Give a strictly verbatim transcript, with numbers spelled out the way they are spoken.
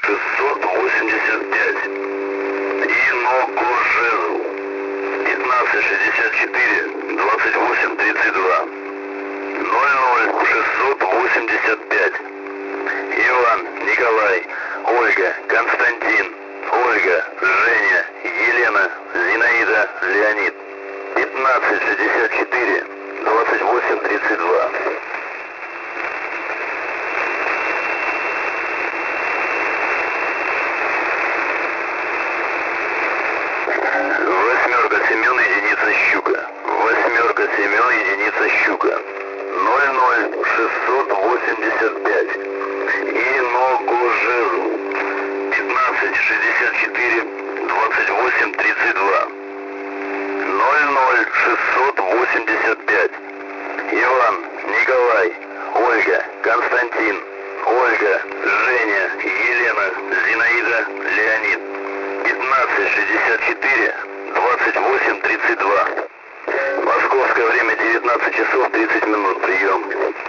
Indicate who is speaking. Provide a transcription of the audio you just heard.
Speaker 1: шестьсот восемьдесят пять. Инокожил. пятнадцать шестьдесят четыре двадцать восемь тридцать два. ноль ноль шестьсот восемьдесят пять. Иван, Николай, Ольга, Константин, Ольга, Женя, Елена, Зинаида, Леонид. пятнадцать шестьдесят четыре двадцать восемь тридцать два. Восьмерка, Семен, единица Щука. Восьмерка, Семен, единица Щука. ноль ноль шестьсот восемьдесят пять. Инокожил. пятнадцать шестьдесят четыре двадцать восемь тридцать два. ноль ноль шестьсот восемьдесят пять. Иван, Николай, Ольга, Константин, Ольга, Женя, Елена, Зинаида, Леонид. пятнадцать шестьдесят четыре двадцать восемь тридцать два. Московское время девятнадцать часов тридцать минут. Прием.